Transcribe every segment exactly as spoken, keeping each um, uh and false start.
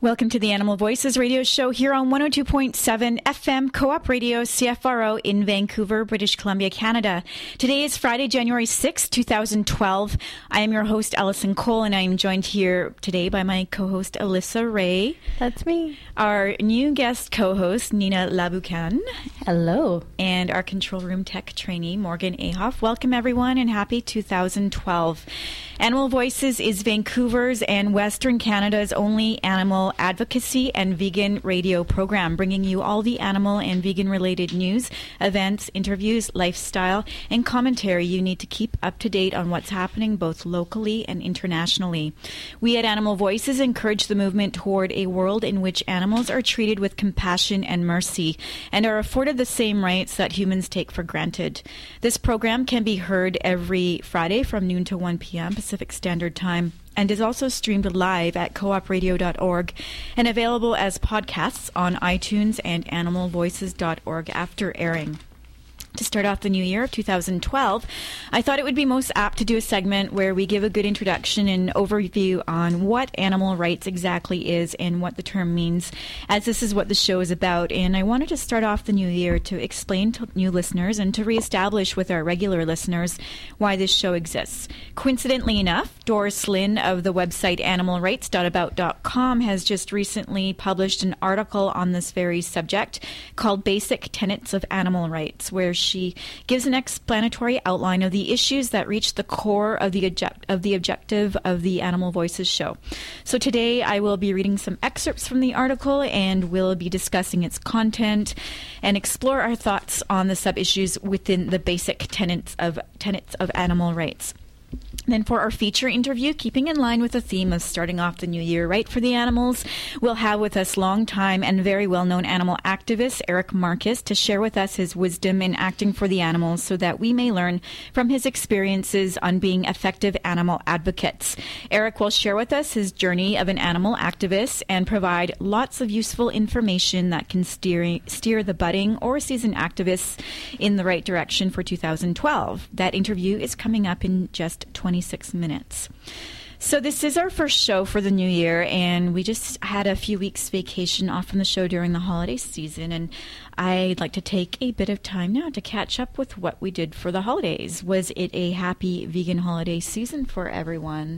Welcome to the Animal Voices radio show here on one oh two point seven F M Co-op Radio C F R O in Vancouver, British Columbia, Canada. Today is Friday, January sixth, twenty twelve. I am your host, Allison Cole, and I am joined here today by my co-host, Alyssa Ray. That's me. Our new guest co-host, Nina Laboucan. Hello. And our control room tech trainee, Morgan Ahoff. Welcome, everyone, and happy two thousand twelve. Animal Voices is Vancouver's and Western Canada's only animal advocacy and vegan radio program, bringing you all the animal and vegan-related news, events, interviews, lifestyle, and commentary you need to keep up to date on what's happening both locally and internationally. We at Animal Voices encourage the movement toward a world in which animals are treated with compassion and mercy and are afforded the same rights that humans take for granted. This program can be heard every Friday from noon to one p.m. Pacific Standard Time, and is also streamed live at co op radio dot org and available as podcasts on iTunes and animal voices dot org after airing. To start off the new year of two thousand twelve, I thought it would be most apt to do a segment where we give a good introduction and overview on what animal rights exactly is and what the term means, as this is what the show is about. And I wanted to start off the new year to explain to new listeners and to reestablish with our regular listeners why this show exists. Coincidentally enough, Doris Lynn of the website animal rights dot about dot com has just recently published an article on this very subject called Basic Tenets of Animal Rights, where she She gives an explanatory outline of the issues that reach the core of the object, of the objective of the Animal Voices show. So today I will be reading some excerpts from the article, and we'll be discussing its content and explore our thoughts on the sub-issues within the basic tenets of tenets of animal rights. Then for our feature interview, keeping in line with the theme of starting off the new year right for the animals, we'll have with us longtime and very well-known animal activist Eric Marcus to share with us his wisdom in acting for the animals so that we may learn from his experiences on being effective animal advocates. Eric will share with us his journey of an animal activist and provide lots of useful information that can steer, steer the budding or seasoned activists in the right direction for two thousand twelve. That interview is coming up in just twenty-six minutes. So this is our first show for the new year, and we just had a few weeks vacation off from the show during the holiday season, and I'd like to take a bit of time now to catch up with what we did for the holidays. Was it a happy vegan holiday season for everyone?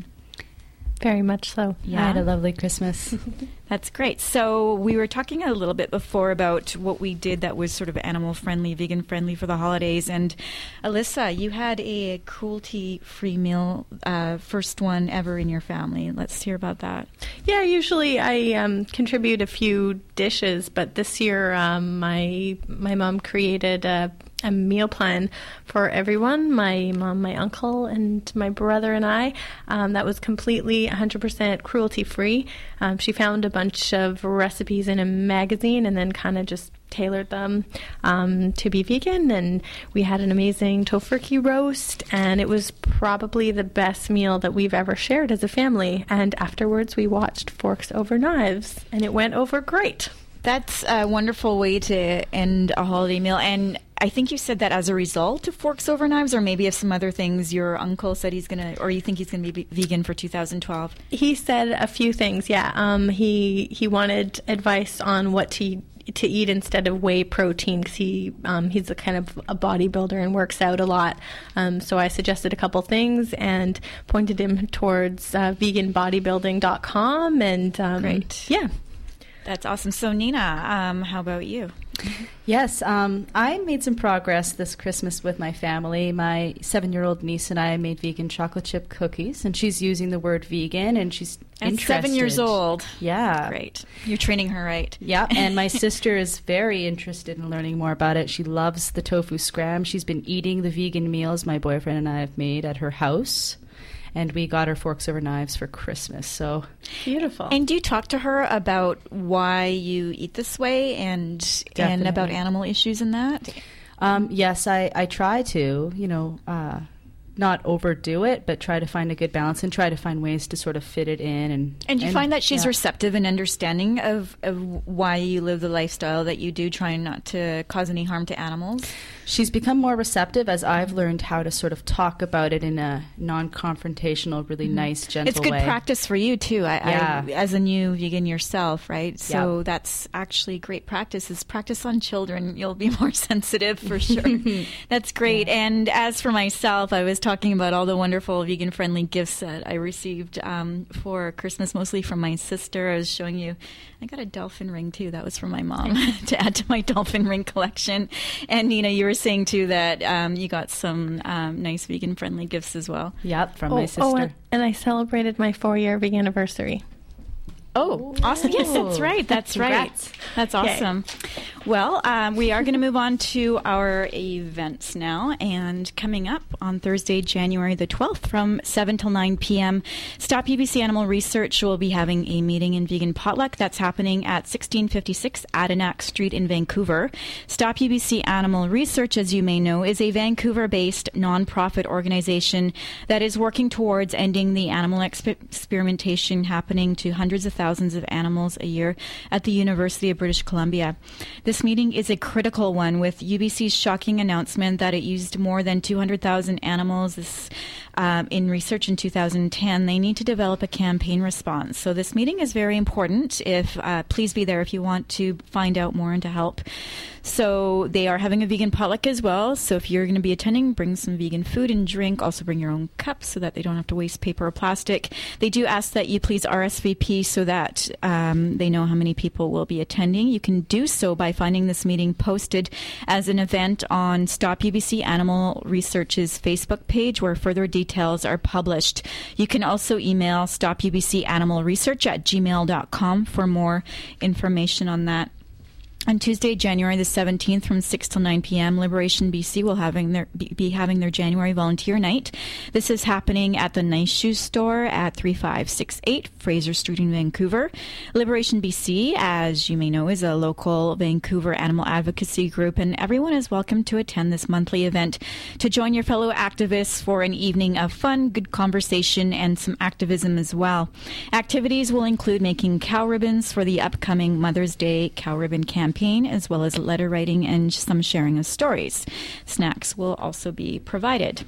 Very much so. Yeah. I had a lovely Christmas. That's great. So we were talking a little bit before about what we did that was sort of animal-friendly, vegan-friendly for the holidays. And Alyssa, you had a cruelty-free meal, uh, first one ever in your family. Let's hear about that. Yeah, usually I um, contribute a few dishes, but this year um, my my mom created a a meal plan for everyone, my mom, my uncle, and my brother and I, um, that was completely one hundred percent cruelty-free. Um, she found a bunch of recipes in a magazine and then kind of just tailored them um, to be vegan, and we had an amazing tofurkey roast, and it was probably the best meal that we've ever shared as a family. And afterwards we watched Forks Over Knives, and it went over great. That's a wonderful way to end a holiday meal. And I think you said that as a result of Forks Over Knives, or maybe of some other things your uncle said he's going to, or you think he's going to be vegan for two thousand twelve. He said a few things, yeah. Um, he he wanted advice on what to to eat instead of whey protein, because he um, he's a kind of a bodybuilder and works out a lot. Um, so I suggested a couple things and pointed him towards uh, vegan bodybuilding dot com. And um, Great. Yeah. That's awesome. So Nina, um, how about you? Yes, um, I made some progress this Christmas with my family. My seven-year-old niece and I made vegan chocolate chip cookies, and she's using the word vegan, and she's and interested. Seven years old. Yeah. Great. You're training her right. Yeah, and my sister is very interested in learning more about it. She loves the tofu scram. She's been eating the vegan meals my boyfriend and I have made at her house. And we got her Forks Over Knives for Christmas. So beautiful. And do you talk to her about why you eat this way and Definitely. and about animal issues and that? Um, yes, I, I try to. You know, uh, not overdo it, but try to find a good balance and try to find ways to sort of fit it in. And and you and, find that she's yeah. receptive and understanding of, of why you live the lifestyle that you do, trying not to cause any harm to animals? She's become more receptive as I've learned how to sort of talk about it in a non-confrontational, really mm-hmm. nice, gentle way. It's good way. practice for you, too, I, yeah. I, as a new vegan yourself, right? So yep. that's actually great practice. Is practice on children. You'll be more sensitive for sure. That's great. Yeah. And as for myself, I was talking about all the wonderful vegan-friendly gifts that I received um, for Christmas, mostly from my sister. I was showing you, I got a dolphin ring, too. That was from my mom to add to my dolphin ring collection. And, Nina, you were saying, too, that um, you got some um, nice vegan-friendly gifts as well. Yep, from oh, my sister. Oh, and I celebrated my four-year vegan anniversary. Oh, awesome. Yes, that's right. That's right. That's awesome. Yay. Well, um, we are going to move on to our events now. And coming up on Thursday, January the twelfth from seven till nine p.m., Stop U B C Animal Research will be having a meeting in Vegan Potluck. That's happening at sixteen fifty-six Adenac Street in Vancouver. Stop U B C Animal Research, as you may know, is a Vancouver-based nonprofit organization that is working towards ending the animal exp- experimentation happening to hundreds of thousands thousands of animals a year at the University of British Columbia. This meeting is a critical one, with U B C's shocking announcement that it used more than two hundred thousand animals this, um, in research in two thousand ten. They need to develop a campaign response. So this meeting is very important. If uh, please be there if you want to find out more and to help. So they are having a vegan potluck as well. So if you're going to be attending, bring some vegan food and drink. Also bring your own cups so that they don't have to waste paper or plastic. They do ask that you please R S V P so that um, they know how many people will be attending. You can do so by finding this meeting posted as an event on Stop U B C Animal Research's Facebook page, where further details are published. You can also email stopubcanimalresearch at gmail dot com for more information on that. On Tuesday, January the seventeenth, from six till nine p.m., Liberation B C will having their, be having their January Volunteer Night. This is happening at the Nice Shoes Store at thirty-five sixty-eight Fraser Street in Vancouver. Liberation B C, as you may know, is a local Vancouver animal advocacy group, and everyone is welcome to attend this monthly event to join your fellow activists for an evening of fun, good conversation, and some activism as well. Activities will include making cow ribbons for the upcoming Mother's Day Cow Ribbon Campaign, as well as letter writing and some sharing of stories. Snacks will also be provided.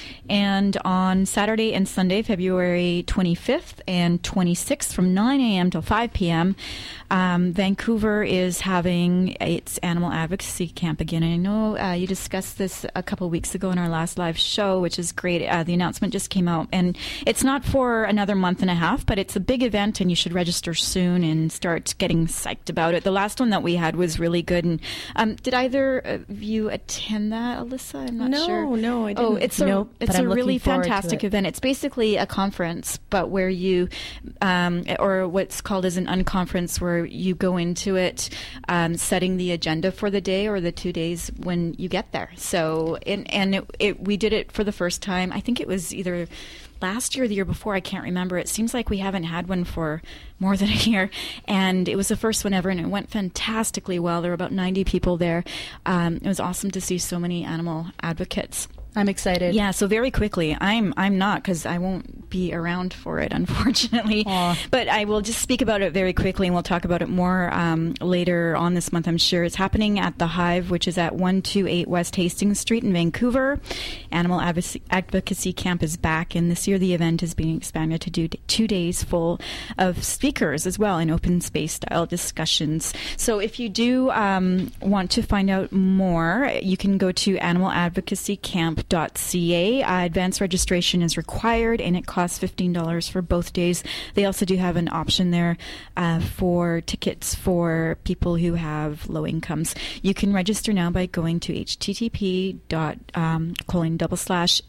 And on Saturday and Sunday, February twenty-fifth and twenty-sixth, from nine a.m. till five p.m., um, Vancouver is having its animal advocacy camp again. And I know uh, you discussed this a couple of weeks ago in our last live show, which is great. Uh, the announcement just came out, and it's not for another month and a half, but it's a big event, and you should register soon and start getting psyched about it. The last one that we had was really good. And um, did either of you attend that, Alyssa? I'm not no, sure. No, no, I didn't. Oh, it's a nope, it's a really fantastic event. It's basically a conference, but where you, um, or what's called as an unconference, where you go into it um, setting the agenda for the day or the two days when you get there. So, and, and it, it, we did it for the first time. I think it was either last year or the year before. I can't remember. It seems like we haven't had one for more than a year, and it was the first one ever, and it went fantastically well. There were about ninety people there. Um, it was awesome to see so many animal advocates. I'm excited. Yeah, so very quickly, I'm I'm not, because I won't be around for it, unfortunately. Aww. But I will just speak about it very quickly, and we'll talk about it more um, later on this month, I'm sure. It's happening at The Hive, which is at one twenty-eight West Hastings Street in Vancouver. Animal Advocacy, Advocacy Camp is back, and this year the event is being expanded to do two days full of speakers as well, in open space style discussions. So if you do um, want to find out more, you can go to animal advocacy camp dot c a. Uh, advance registration is required, and it costs fifteen dollars for both days. They also do have an option there uh, for tickets for people who have low incomes. You can register now by going to http dot um, colon double slash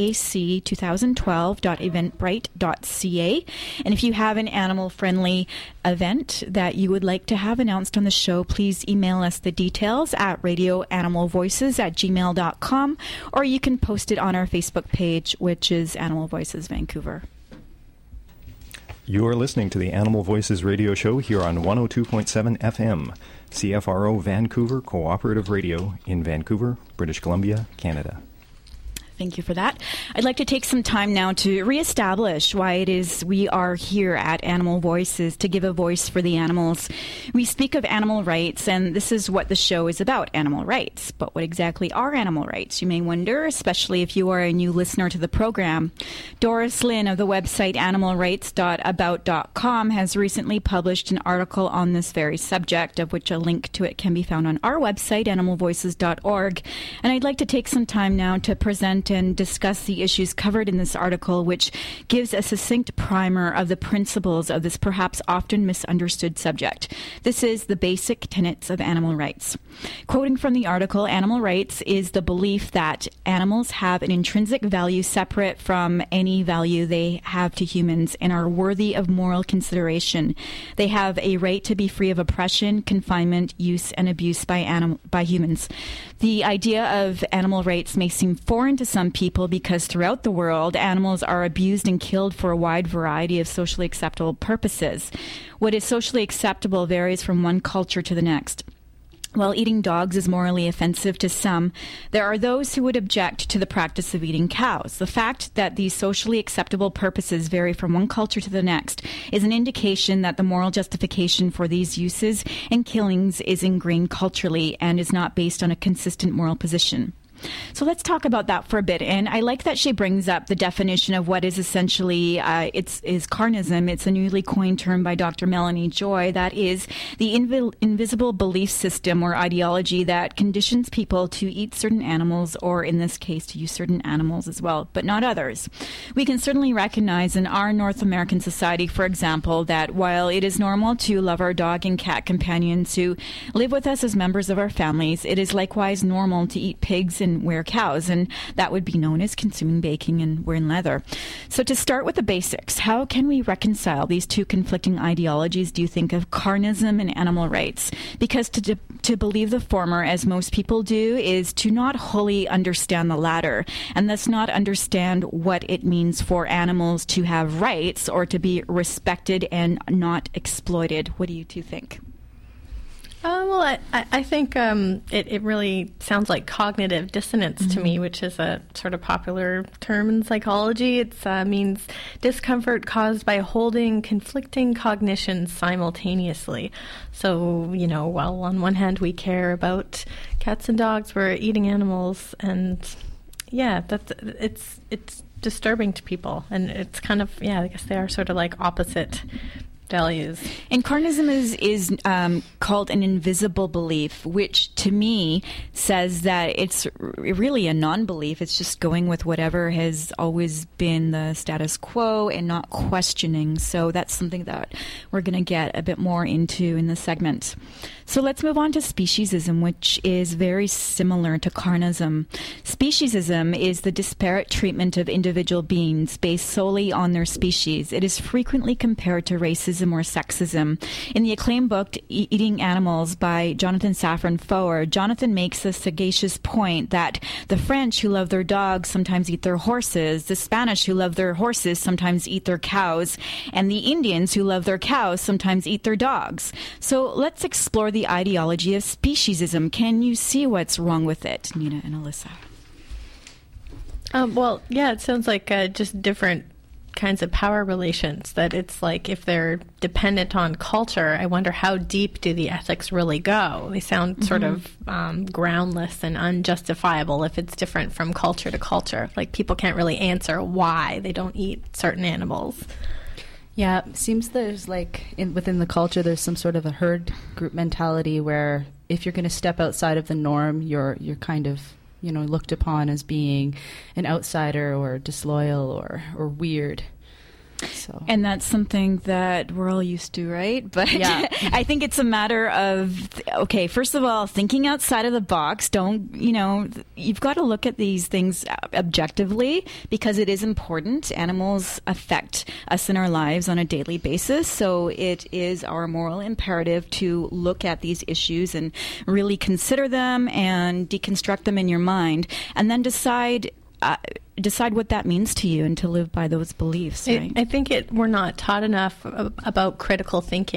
aac twenty twelve dot eventbrite dot ca. And if you have an animal friendly event that you would like to have announced on the show, please email us the details at radio animal voices at gmail dot com, or you can post it on our Facebook page, which is Animal Voices Vancouver. You are listening to the Animal Voices radio show here on one oh two point seven F M, C F R O Vancouver Cooperative Radio in Vancouver, British Columbia, Canada. Thank you for that. I'd like to take some time now to reestablish why it is we are here at Animal Voices, to give a voice for the animals. We speak of animal rights, and this is what the show is about, animal rights. But what exactly are animal rights? You may wonder, especially if you are a new listener to the program. Doris Lynn of the website animal rights dot about dot com has recently published an article on this very subject, of which a link to it can be found on our website, animal voices dot org. And I'd like to take some time now to present and discuss the issues covered in this article, which gives a succinct primer of the principles of this perhaps often misunderstood subject. This is the basic tenets of animal rights. Quoting from the article, animal rights is the belief that animals have an intrinsic value separate from any value they have to humans and are worthy of moral consideration. They have a right to be free of oppression, confinement, use, and abuse by anim- by humans. The idea of animal rights may seem foreign to some people because throughout the world, animals are abused and killed for a wide variety of socially acceptable purposes. What is socially acceptable varies from one culture to the next. While eating dogs is morally offensive to some, there are those who would object to the practice of eating cows. The fact that these socially acceptable purposes vary from one culture to the next is an indication that the moral justification for these uses and killings is ingrained culturally and is not based on a consistent moral position. So let's talk about that for a bit. And I like that she brings up the definition of what is essentially uh, it's is carnism. It's a newly coined term by Doctor Melanie Joy. That is the invi- invisible belief system or ideology that conditions people to eat certain animals, or in this case, to use certain animals as well, but not others. We can certainly recognize in our North American society, for example, that while it is normal to love our dog and cat companions who live with us as members of our families, it is likewise normal to eat pigs and wear cows, and that would be known as consuming bacon and wearing leather. So to start with the basics, how can we reconcile these two conflicting ideologies, do you think, of carnism and animal rights? Because to de- to believe the former, as most people do, is to not wholly understand the latter, and thus not understand what it means for animals to have rights or to be respected and not exploited. What do you two think? Uh, well, I, I think um, it, it really sounds like cognitive dissonance mm-hmm. to me, which is a sort of popular term in psychology. It uh, means discomfort caused by holding conflicting cognitions simultaneously. So, you know, while on one hand we care about cats and dogs, we're eating animals, and yeah, that's it's it's disturbing to people, and it's kind of yeah, I guess they are sort of like opposite values. And carnism is is um, called an invisible belief, which to me says that it's r- really a non-belief. It's just going with whatever has always been the status quo and not questioning. So that's something that we're going to get a bit more into in this segment. So let's move on to speciesism, which is very similar to carnism. Speciesism is the disparate treatment of individual beings based solely on their species. It is frequently compared to racism or sexism. In the acclaimed book E- Eating Animals by Jonathan Safran Foer, Jonathan makes the sagacious point that the French who love their dogs sometimes eat their horses, the Spanish who love their horses sometimes eat their cows, and the Indians who love their cows sometimes eat their dogs. So let's explore the ideology of speciesism. Can you see what's wrong with it, Nina and Alyssa? Um, well, yeah, it sounds like uh, just different kinds of power relations, that it's like if they're dependent on culture, I wonder how deep do the ethics really go? They sound mm-hmm. sort of um, groundless and unjustifiable if it's different from culture to culture. Like people can't really answer why they don't eat certain animals. Yeah, it seems there's like in, within the culture there's some sort of a herd group mentality where if you're going to step outside of the norm, you're you're kind of, you know, looked upon as being an outsider or disloyal or, or weird. So. And that's something that we're all used to, right? But yeah. I think it's a matter of, okay, first of all, thinking outside of the box. Don't, you know, you've got to look at these things objectively because it is important. Animals affect us in our lives on a daily basis. So it is our moral imperative to look at these issues and really consider them and deconstruct them in your mind and then decide Uh, decide what that means to you and to live by those beliefs. Right? I, I think it we're not taught enough about critical thinking.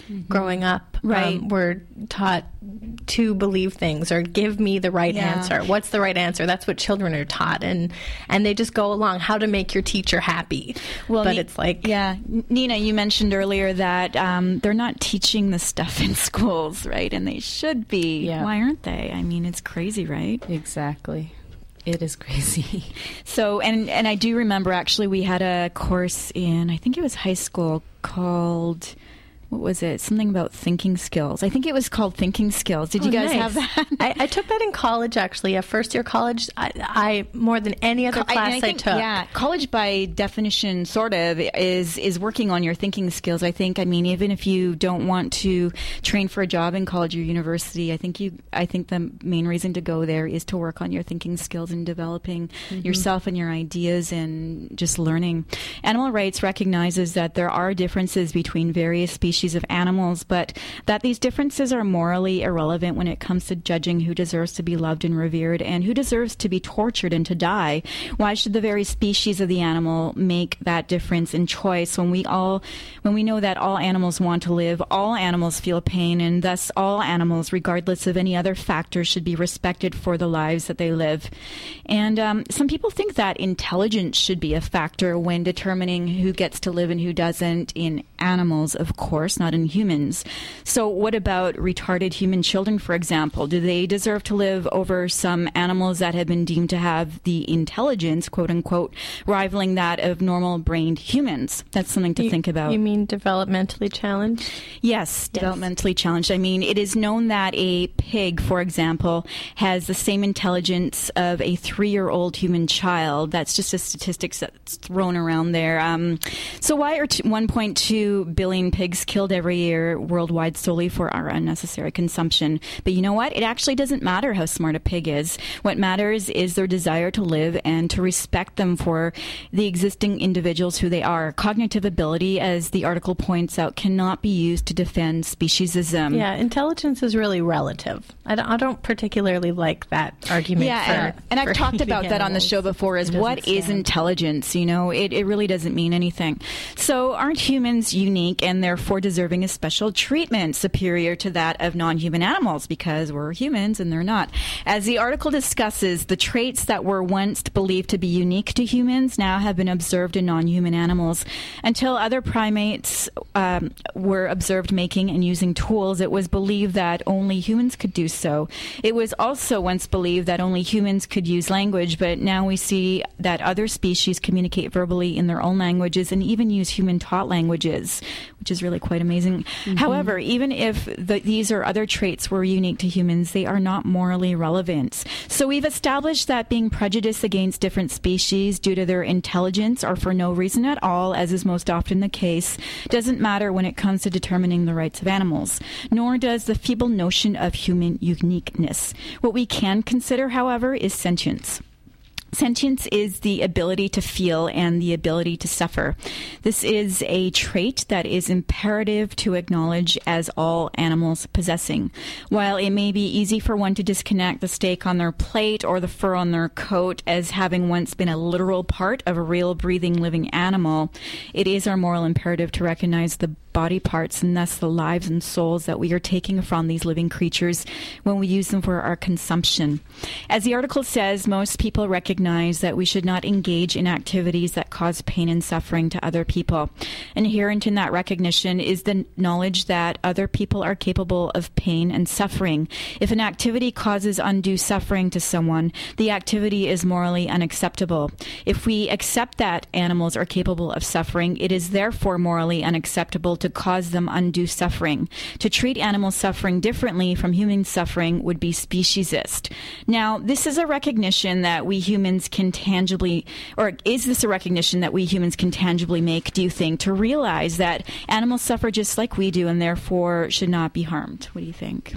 mm-hmm. growing up. Right. Um, we're taught to believe things or give me the right yeah. answer. What's the right answer? That's what children are taught. And, and they just go along, how to make your teacher happy. Well, but Ni- it's like... Yeah. Nina, you mentioned earlier that um, they're not teaching this stuff in schools, right? And they should be. Yeah. Why aren't they? I mean, it's crazy, right? Exactly. It is crazy. So, and and I do remember actually we had a course in, I think it was high school, called, what was it? Something about thinking skills. I think it was called Thinking Skills. Did oh, you guys nice. have that? I, I took that in college, actually. A first year college, I, I more than any other class I, I, think, I took. Yeah, college by definition, sort of, is is working on your thinking skills. I think. I mean, even if you don't want to train for a job in college or university, I think you. I think the main reason to go there is to work on your thinking skills and developing mm-hmm. yourself and your ideas and just learning. Animal rights recognizes that there are differences between various species of animals, but that these differences are morally irrelevant when it comes to judging who deserves to be loved and revered and who deserves to be tortured and to die. Why should the very species of the animal make that difference in choice when we all, when we know that all animals want to live, all animals feel pain, and thus all animals, regardless of any other factors, should be respected for the lives that they live. And um, some people think that intelligence should be a factor when determining who gets to live and who doesn't in animals, of course, not in humans. So what about retarded human children, for example? Do they deserve to live over some animals that have been deemed to have the intelligence, quote unquote, rivaling that of normal-brained humans? That's something to you, think about. You mean developmentally challenged? Yes, yes, developmentally challenged. I mean, it is known that a pig, for example, has the same intelligence of a three-year-old human child. That's just a statistic that's thrown around there. Um, so why are t- one point two billion pigs killed every year worldwide solely for our unnecessary consumption? But you know what? It actually doesn't matter how smart a pig is. What matters is their desire to live and to respect them for the existing individuals who they are. Cognitive ability, as the article points out, cannot be used to defend speciesism. Yeah, intelligence is really relative. I don't, I don't particularly like that argument. Yeah, for, and, and I've talked about that on the show before, is what is intelligence? You know, it, it really doesn't mean anything. So aren't humans unique and therefore deserving a special treatment superior to that of non-human animals because we're humans and they're not? As the article discusses, the traits that were once believed to be unique to humans now have been observed in non-human animals. Until other primates um, were observed making and using tools, it was believed that only humans could do so. It was also once believed that only humans could use language, but now we see that other species communicate verbally in their own languages and even use human-taught languages, which is really quite amazing. Mm-hmm. However, even if the, these or other traits were unique to humans, they are not morally relevant. So we've established that being prejudiced against different species due to their intelligence or for no reason at all, as is most often the case, doesn't matter when it comes to determining the rights of animals, nor does the feeble notion of human uniqueness. What we can consider, however, is sentience. Sentience is the ability to feel and the ability to suffer. This is a trait that is imperative to acknowledge as all animals possessing. While it may be easy for one to disconnect the steak on their plate or the fur on their coat as having once been a literal part of a real breathing living animal, it is our moral imperative to recognize the body parts and thus the lives and souls that we are taking from these living creatures when we use them for our consumption. As the article says, most people recognize that we should not engage in activities that cause pain and suffering to other people. Inherent in that recognition is the knowledge that other people are capable of pain and suffering. If an activity causes undue suffering to someone, the activity is morally unacceptable. If we accept that animals are capable of suffering, it is therefore morally unacceptable to cause them undue suffering. To treat animal suffering differently from human suffering would be speciesist. Now, this is a recognition that we humans can tangibly, or is this a recognition that we humans can tangibly make, do you think, to realize that animals suffer just like we do and therefore should not be harmed? What do you think?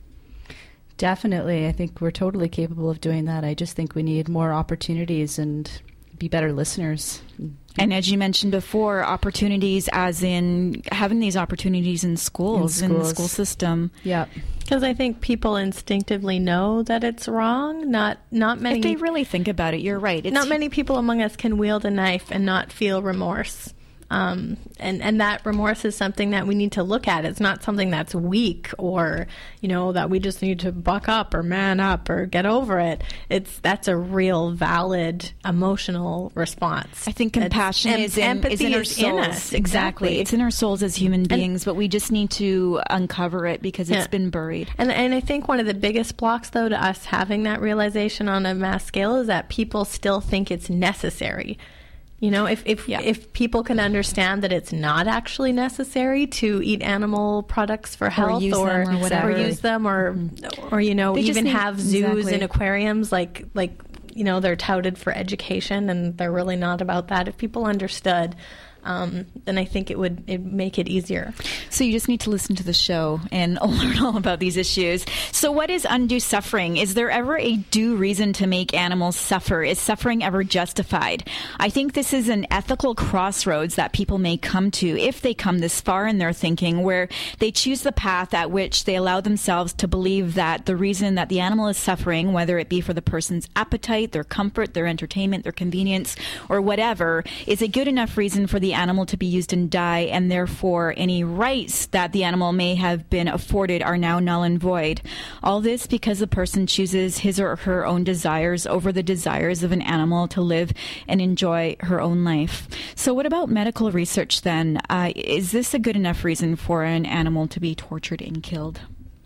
Definitely. I think we're totally capable of doing that. I just think we need more opportunities and be better listeners. And as you mentioned before, opportunities as in having these opportunities in schools, in, schools. in the school system. Yeah. Because I think people instinctively know that it's wrong. Not not many. If they really think about it, you're right. It's not many people among us can wield a knife and not feel remorse. Um, and, and that remorse is something that we need to look at. It's not something that's weak or, you know, that we just need to buck up or man up or get over it. It's that's a real valid emotional response. I think compassion it's, is, in, is in our is souls. in us. Exactly. Exactly. It's in our souls as human beings, and, but we just need to uncover it because it's yeah. been buried. And, and I think one of the biggest blocks, though, to us having that realization on a mass scale is that people still think it's necessary. You know, if if, yeah. if people can understand that it's not actually necessary to eat animal products for health or use or, them or, whatever. or use them or mm-hmm. or you know they even need, have zoos exactly. and aquariums like like you know they're touted for education and they're really not about that. If people understood, Um, then I think it would it'd make it easier. So you just need to listen to the show and learn all about these issues. So what is undue suffering? Is there ever a due reason to make animals suffer? Is suffering ever justified? I think this is an ethical crossroads that people may come to if they come this far in their thinking, where they choose the path at which they allow themselves to believe that the reason that the animal is suffering, whether it be for the person's appetite, their comfort, their entertainment, their convenience, or whatever, is a good enough reason for the animal to be used and die, and therefore any rights that the animal may have been afforded are now null and void. All this because the person chooses his or her own desires over the desires of an animal to live and enjoy her own life. So what about medical research then? Uh, is this a good enough reason for an animal to be tortured and killed?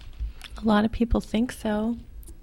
A lot of people think so.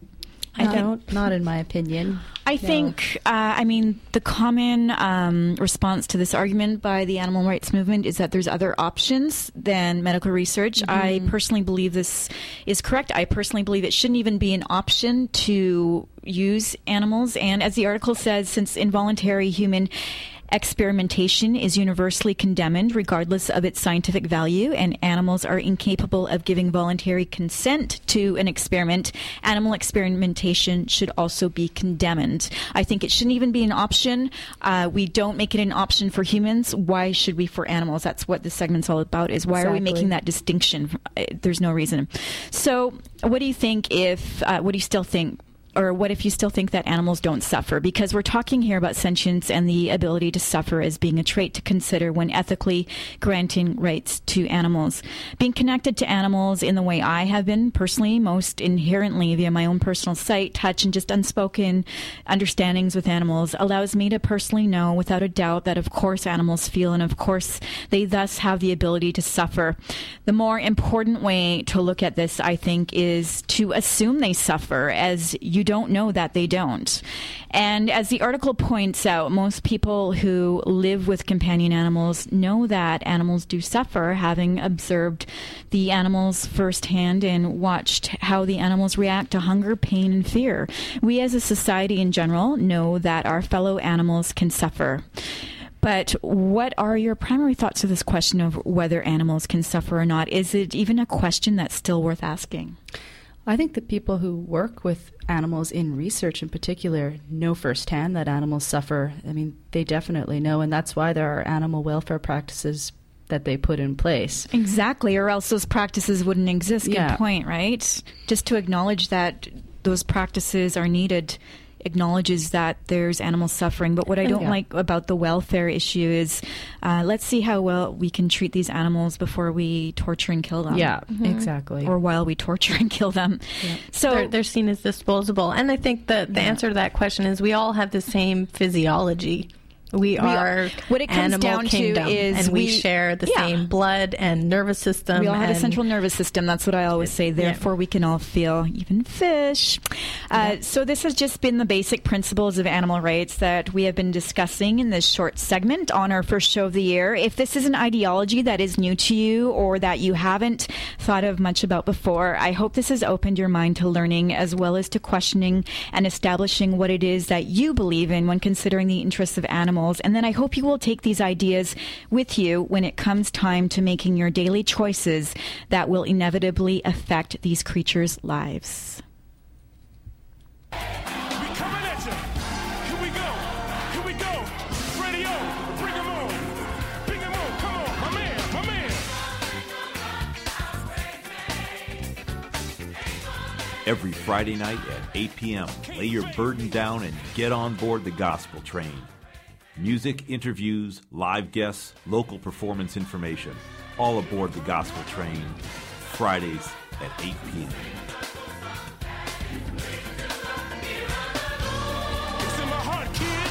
I not, don't. Not in my opinion. I no. think, uh, I mean, the common um, response to this argument by the animal rights movement is that there's other options than medical research. Mm-hmm. I personally believe this is correct. I personally believe it shouldn't even be an option to use animals. And as the article says, since involuntary human experimentation is universally condemned regardless of its scientific value, and animals are incapable of giving voluntary consent to an experiment, animal experimentation should also be condemned. I think it shouldn't even be an option. Uh, we don't make it an option for humans. Why should we for animals? That's what this segment's all about, is why exactly. are we making that distinction? There's no reason. So what do you think if, uh, what do you still think Or what if you still think that animals don't suffer? Because we're talking here about sentience and the ability to suffer as being a trait to consider when ethically granting rights to animals. Being connected to animals in the way I have been personally, most inherently via my own personal sight, touch, and just unspoken understandings with animals allows me to personally know without a doubt that of course animals feel, and of course they thus have the ability to suffer. The more important way to look at this, I think, is to assume they suffer, as you don't know that they don't. And as the article points out, most people who live with companion animals know that animals do suffer, having observed the animals firsthand and watched how the animals react to hunger, pain, and fear. We as a society in general know that our fellow animals can suffer. But what are your primary thoughts to this question of whether animals can suffer or not? Is it even a question that's still worth asking? I think that people who work with animals in research in particular know firsthand that animals suffer. I mean, they definitely know, and that's why there are animal welfare practices that they put in place. Exactly, or else those practices wouldn't exist. Good yeah. point, right? Just to acknowledge that those practices are needed acknowledges that there's animal suffering. But what I don't yeah. like about the welfare issue is uh, let's see how well we can treat these animals before we torture and kill them. Yeah, mm-hmm. exactly. Or while we torture and kill them. Yeah. So they're, they're seen as disposable. And I think the, the yeah. answer to that question is we all have the same physiology. We, we are what it comes animal down kingdom, to is and we, we share the yeah. same blood and nervous system. We all have and a central nervous system. That's what I always say. Therefore, yeah. we can all feel, even fish. Uh, yeah. So this has just been the basic principles of animal rights that we have been discussing in this short segment on our first show of the year. If this is an ideology that is new to you or that you haven't thought of much about before, I hope this has opened your mind to learning as well as to questioning and establishing what it is that you believe in when considering the interests of animals. And then I hope you will take these ideas with you when it comes time to making your daily choices that will inevitably affect these creatures' lives. We coming at you. Here we go. Here we go. Radio. Bring 'em on. Bring 'em on. Come on. My man. My man. Every Friday night at eight p.m., lay your burden down and get on board the gospel train. Music, interviews, live guests, local performance information. All aboard the Gospel Train, Fridays at eight p.m. It's in my heart, kid.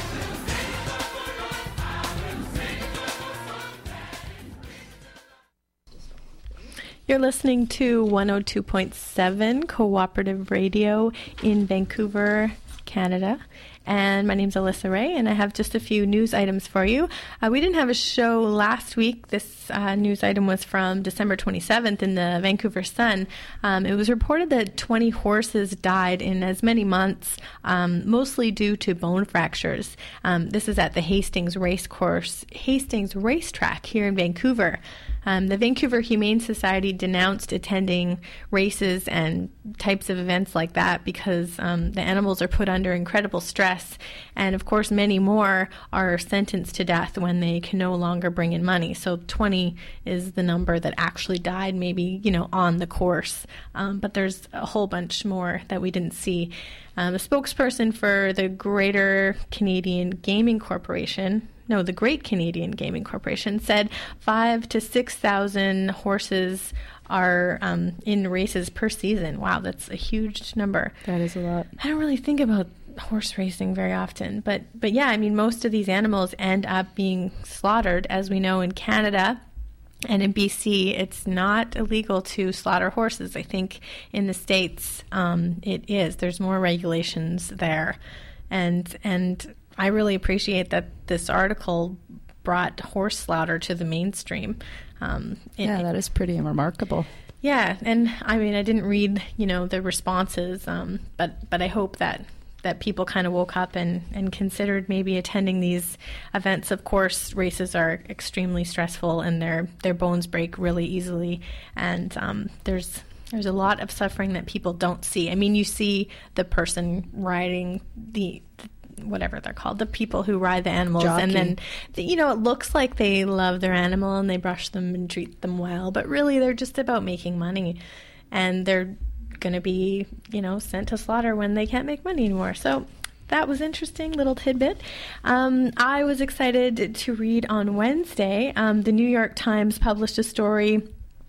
You're listening to one oh two point seven Cooperative Radio in Vancouver, Canada. And my name's Alyssa Ray, and I have just a few news items for you. Uh, we didn't have a show last week. This uh, news item was from December twenty-seventh in the Vancouver Sun. Um, it was reported that twenty horses died in as many months, um, mostly due to bone fractures. Um, this is at the Hastings Racecourse, Hastings Racetrack here in Vancouver. Um, the Vancouver Humane Society denounced attending races and types of events like that because um, the animals are put under incredible stress. And of course, many more are sentenced to death when they can no longer bring in money. So twenty is the number that actually died, maybe, you know, on the course. Um, but there's a whole bunch more that we didn't see. Um, a spokesperson for the Greater Canadian Gaming Corporation, no, the Great Canadian Gaming Corporation, said five to six thousand horses are um, in races per season. Wow, that's a huge number. That is a lot. I don't really think about horse racing very often, but but yeah, I mean, most of these animals end up being slaughtered, as we know in Canada. And in B C, it's not illegal to slaughter horses. I think in the States, um, it is. There's more regulations there. And and I really appreciate that this article brought horse slaughter to the mainstream. Um, it, yeah, that is pretty remarkable. Yeah, and I mean, I didn't read, you know, the responses, um, but but I hope that that people kind of woke up and, and considered maybe attending these events. Of course, races are extremely stressful and their their bones break really easily, and um, there's there's a lot of suffering that people don't see. I mean, you see the person riding the, whatever they're called, the people who ride the animals, Jockey. And then, the, you know, it looks like they love their animal and they brush them and treat them well, but really they're just about making money, and they're going to be, you know, sent to slaughter when they can't make money anymore. So that was interesting little tidbit. Um, I was excited to read on Wednesday. Um, the New York Times published a story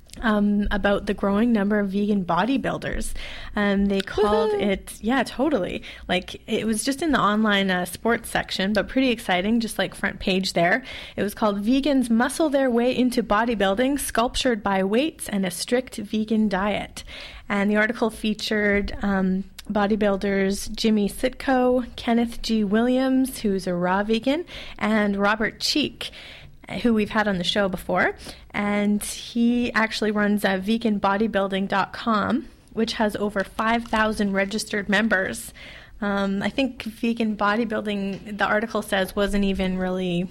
Um, about the growing number of vegan bodybuilders. Um, they called Woo-hoo. it, yeah, totally. Like, it was just in the online uh, sports section, but pretty exciting, just like front page there. It was called Vegans Muscle Their Way into Bodybuilding, Sculptured by Weights and a Strict Vegan Diet. And the article featured um, bodybuilders Jimmy Sitko, Kenneth G. Williams, who's a raw vegan, and Robert Cheek, who we've had on the show before. And he actually runs uh, vegan bodybuilding dot com, which has over five thousand registered members. Um, I think vegan bodybuilding, the article says, wasn't even really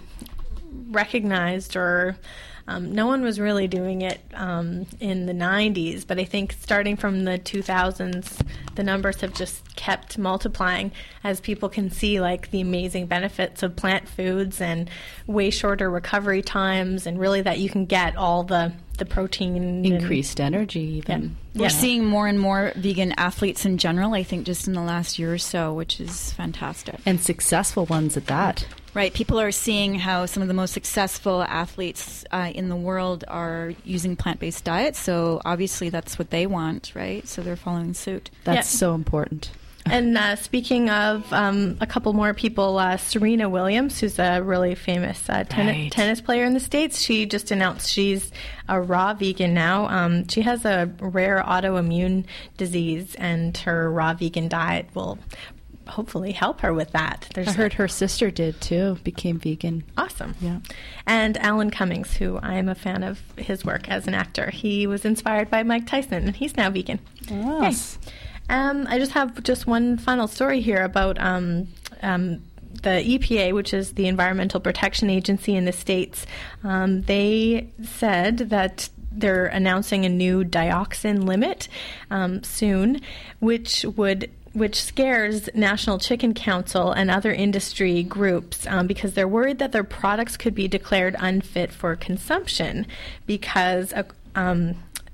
recognized, or um, no one was really doing it um, in the nineties. But I think starting from the two thousands, the numbers have just kept multiplying as people can see, like, the amazing benefits of plant foods and way shorter recovery times, and really that you can get all the the protein, Increased and, energy even. Yeah. We're Yeah. seeing more and more vegan athletes in general, I think, just in the last year or so, which is fantastic. And successful ones at that. Right. People are seeing how some of the most successful athletes uh, in the world are using plant-based diets. So obviously that's what they want, right? So they're following suit. That's Yeah. so important. And uh, speaking of um, a couple more people, uh, Serena Williams, who's a really famous uh, ten- Right. tennis player in the States, she just announced she's a raw vegan now. Um, she has a rare autoimmune disease, and her raw vegan diet will hopefully help her with that. There's I heard her sister did too, became vegan. Awesome. Yeah. And Alan Cummings, who I'm a fan of his work as an actor. He was inspired by Mike Tyson, and he's now vegan. Yes. Yay. Um, I just have just one final story here about um, um, the E P A, which is the Environmental Protection Agency in the States. Um, they said that they're announcing a new dioxin limit um, soon, which would which scares National Chicken Council and other industry groups um, because they're worried that their products could be declared unfit for consumption because uh, um,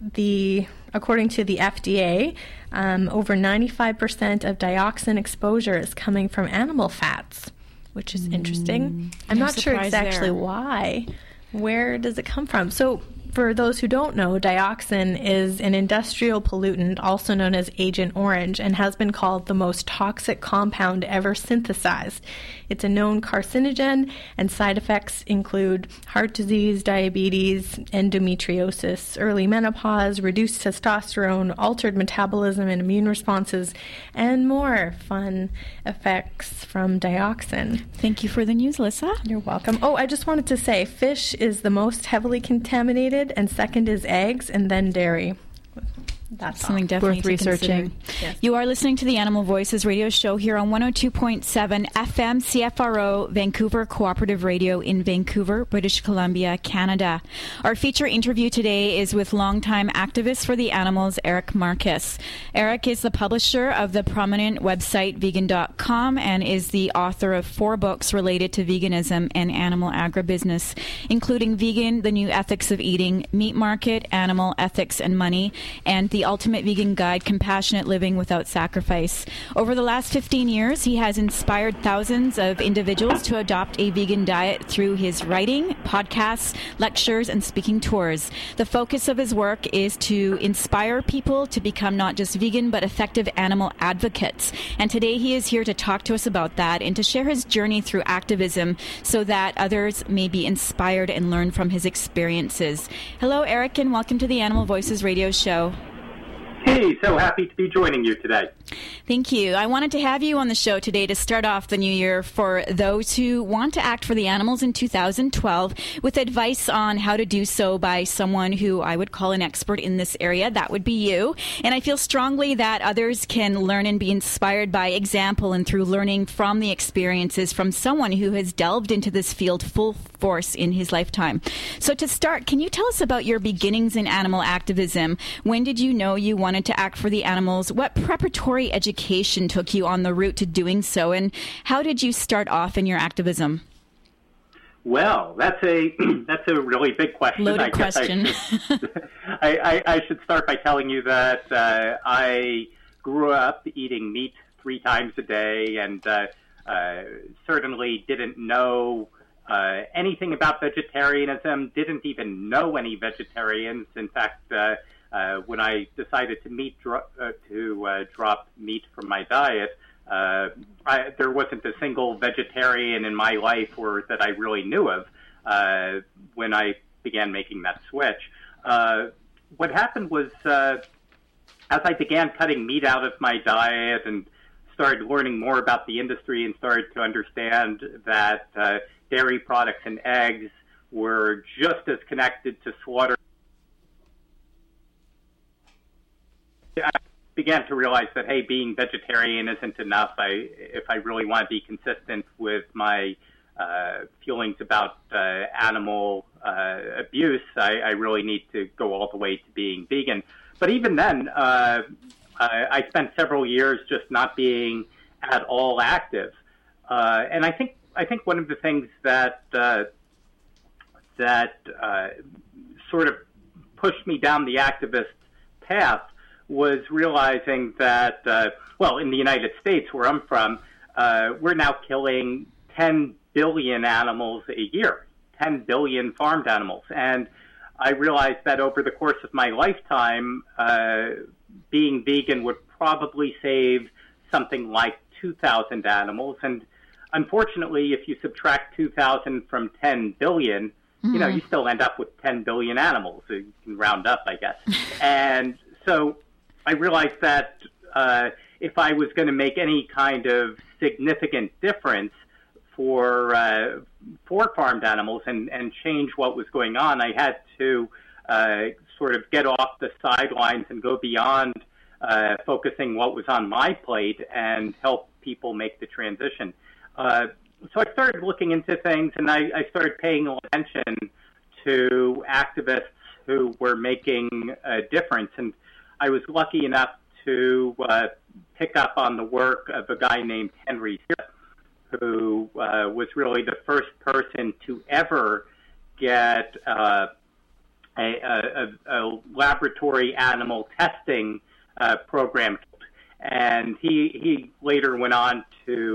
the according to the F D A, um, over ninety-five percent of dioxin exposure is coming from animal fats. which is interesting. I'm no not sure surprise exactly there. why. Where does it come from? So, for those who don't know, dioxin is an industrial pollutant, also known as Agent Orange, and has been called the most toxic compound ever synthesized. It's a known carcinogen, and side effects include heart disease, diabetes, endometriosis, early menopause, reduced testosterone, altered metabolism and immune responses, and more fun effects from dioxin. Thank you for the news, Lissa. You're welcome. Oh, I just wanted to say, fish is the most heavily contaminated, and second is eggs, and then dairy. That's Something all. definitely Worth to researching. consider. Yes. You are listening to the Animal Voices radio show here on one oh two point seven F M C F R O Vancouver Cooperative Radio in Vancouver, British Columbia, Canada. Our feature interview today is with longtime activist for the animals, Eric Marcus. Eric is the publisher of the prominent website vegan dot com and is the author of four books related to veganism and animal agribusiness, including Vegan, The New Ethics of Eating, Meat Market, Animal Ethics and Money, and The Ultimate Vegan Guide, Compassionate Living Without Sacrifice. Over the last fifteen years, he has inspired thousands of individuals to adopt a vegan diet through his writing, podcasts, lectures, and speaking tours. The focus of his work is to inspire people to become not just vegan, but effective animal advocates. And today he is here to talk to us about that and to share his journey through activism so that others may be inspired and learn from his experiences. Hello, Eric, and welcome to the Animal Voices radio show. Hey, so happy to be joining you today. Thank you. I wanted to have you on the show today to start off the new year for those who want to act for the animals in two thousand twelve with advice on how to do so by someone who I would call an expert in this area. That would be you. And I feel strongly that others can learn and be inspired by example and through learning from the experiences from someone who has delved into this field full force in his lifetime. So to start, can you tell us about your beginnings in animal activism? When did you know you wanted to act for the animals? What preparatory education took you on the route to doing so? And how did you start off in your activism? Well, that's a that's a really big question. Loaded I guess question. I should, I, I, I should start by telling you that uh, I grew up eating meat three times a day and uh, uh, certainly didn't know uh, anything about vegetarianism, didn't even know any vegetarians. In fact, uh, Uh, when I decided to meet dro- uh, to uh, drop meat from my diet, uh, I, there wasn't a single vegetarian in my life or that I really knew of uh, when I began making that switch. Uh, what happened was, uh, as I began cutting meat out of my diet and started learning more about the industry and started to understand that uh, dairy products and eggs were just as connected to slaughter, I began to realize that, hey, being vegetarian isn't enough. I, if I really want to be consistent with my uh, feelings about uh, animal uh, abuse, I, I really need to go all the way to being vegan. But even then, uh, I, I spent several years just not being at all active. Uh, and I think I think one of the things that uh, that uh, sort of pushed me down the activist path was realizing that, uh, well, in the United States, where I'm from, uh, we're now killing ten billion animals a year, ten billion farmed animals. And I realized that over the course of my lifetime, uh, being vegan would probably save something like two thousand animals. And unfortunately, if you subtract two thousand from ten billion, mm-hmm. you know, you still end up with ten billion animals. So you can round up, I guess. And so I realized that uh, if I was going to make any kind of significant difference for uh, for farmed animals and, and change what was going on, I had to uh, sort of get off the sidelines and go beyond uh, focusing what was on my plate and help people make the transition. Uh, so I started looking into things, and I, I started paying attention to activists who were making a difference. And I was lucky enough to uh, pick up on the work of a guy named Henry Zira, who uh, was really the first person to ever get uh, a, a, a laboratory animal testing uh, program. And he, he later went on to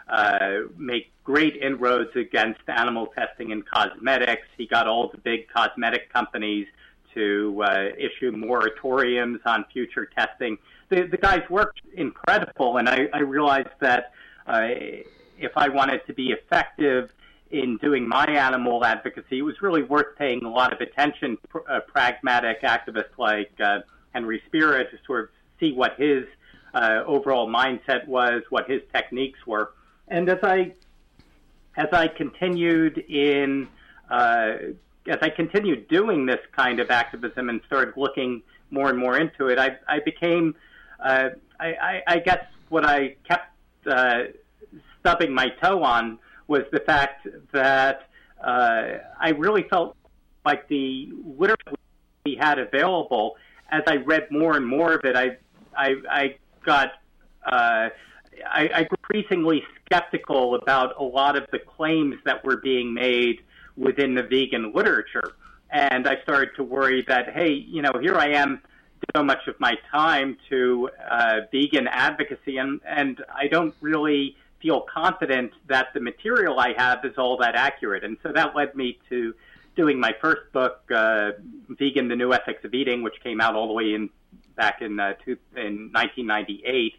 uh, make great inroads against animal testing and cosmetics. He got all the big cosmetic companies to uh, issue moratoriums on future testing. The, the guy's work's incredible, and I, I realized that uh, if I wanted to be effective in doing my animal advocacy, it was really worth paying a lot of attention to uh, pragmatic activists like uh, Henry Spira to sort of see what his uh, overall mindset was, what his techniques were. And as I as I continued in uh, as I continued doing this kind of activism and started looking more and more into it, I, I became uh, I, I, I guess what I kept uh, stubbing my toe on was the fact that uh, I really felt like the literature we had available, as I read more and more of it, I I, I got uh, I, I grew increasingly skeptical about a lot of the claims that were being made within the vegan literature. And I started to worry that, hey, you know, here I am, so much of my time to uh, vegan advocacy, and, and I don't really feel confident that the material I have is all that accurate. And so that led me to doing my first book, uh, Vegan, The New Ethics of Eating, which came out all the way in back in, uh, two, in nineteen ninety-eight.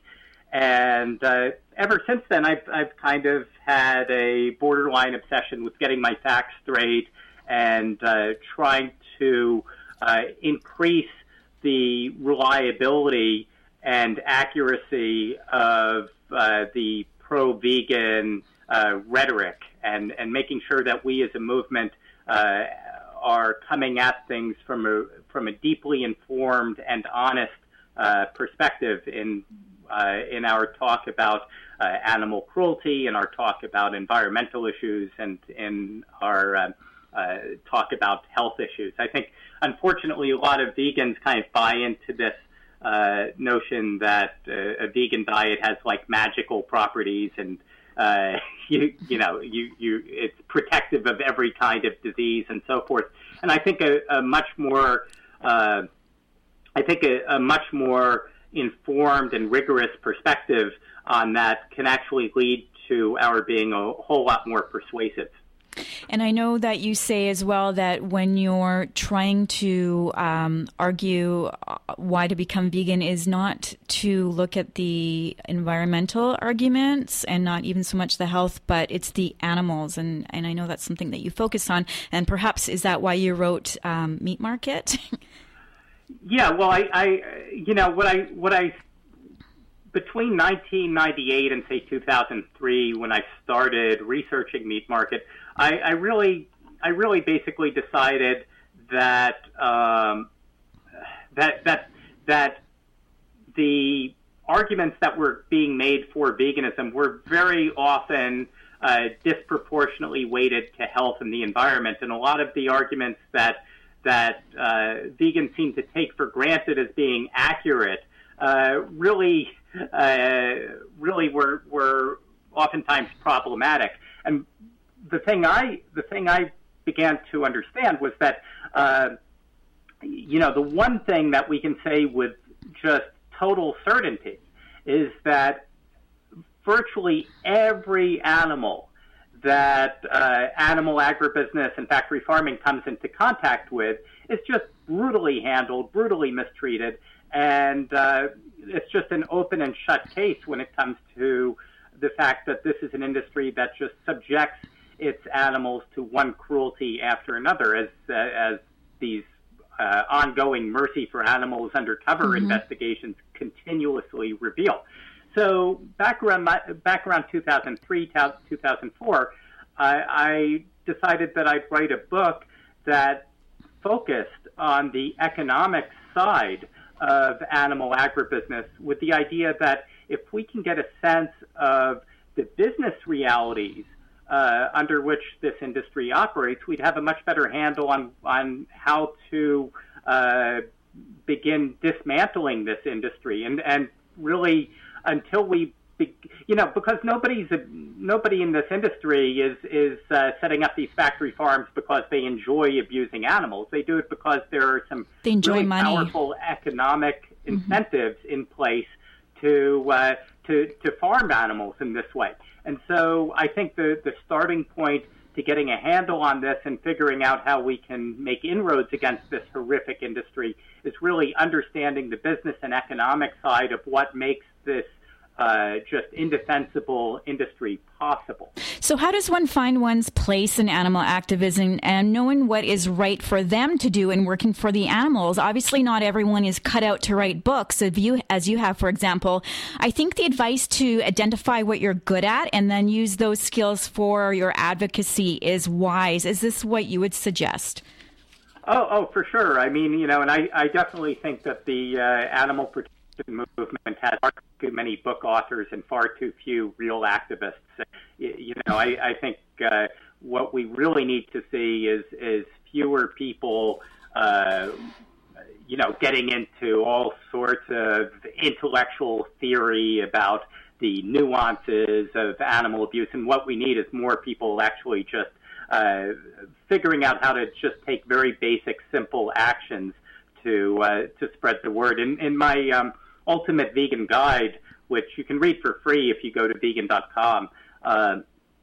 And uh, ever since then, I've, I've kind of had a borderline obsession with getting my facts straight and uh, trying to uh, increase the reliability and accuracy of uh, the pro-vegan uh, rhetoric, and, and making sure that we as a movement uh, are coming at things from a, from a deeply informed and honest uh, perspective in Uh, in our talk about uh, animal cruelty, in our talk about environmental issues, and in our uh, uh, talk about health issues. I think, unfortunately, a lot of vegans kind of buy into this uh, notion that uh, a vegan diet has like magical properties, and uh, you you know you you it's protective of every kind of disease and so forth. And I think a, a much more uh, I think a, a much more informed and rigorous perspective on that can actually lead to our being a whole lot more persuasive. And I know that you say as well that when you're trying to um, argue why to become vegan is not to look at the environmental arguments and not even so much the health, but it's the animals. And, and I know that's something that you focus on. And perhaps is that why you wrote um, Meat Market? Yeah, well, I, I, you know, what I, what I, between nineteen ninety-eight and say two thousand three, when I started researching Meat Market, I, I really, I really basically decided that um, that that that the arguments that were being made for veganism were very often uh, disproportionately weighted to health and the environment, and a lot of the arguments that that uh, vegans seem to take for granted as being accurate uh, really, uh, really were were oftentimes problematic. And the thing I the thing I began to understand was that uh, you know the one thing that we can say with just total certainty is that virtually every animal that uh, animal agribusiness and factory farming comes into contact with is just brutally handled, brutally mistreated, and uh, it's just an open and shut case when it comes to the fact that this is an industry that just subjects its animals to one cruelty after another, as uh, as these uh, ongoing Mercy for Animals undercover mm-hmm. investigations continuously reveal. So back around my, back around two thousand three, two thousand four, I, I decided that I'd write a book that focused on the economic side of animal agribusiness, with the idea that if we can get a sense of the business realities uh, under which this industry operates, we'd have a much better handle on on how to uh, begin dismantling this industry, and and really. Until we, be, you know, because nobody's a, nobody in this industry is is uh, setting up these factory farms because they enjoy abusing animals. They do it because there are some really money. powerful economic incentives mm-hmm. in place to uh, to, to farm animals in this way. And so I think the, the starting point to getting a handle on this and figuring out how we can make inroads against this horrific industry is really understanding the business and economic side of what makes this uh, just indefensible industry possible. So how does one find one's place in animal activism and knowing what is right for them to do in working for the animals? Obviously, not everyone is cut out to write books, if you, as you have, for example. I think the advice to identify what you're good at and then use those skills for your advocacy is wise. Is this what you would suggest? Oh, oh, for sure. I mean, you know, and I, I definitely think that the uh, animal protection movement has far too many book authors and far too few real activists. You, you know, I, I think uh, what we really need to see is is fewer people, uh, you know, getting into all sorts of intellectual theory about the nuances of animal abuse, and what we need is more people actually just uh, figuring out how to just take very basic, simple actions to uh, to spread the word. In, in my um, Ultimate Vegan Guide, which you can read for free if you go to vegan dot com, uh,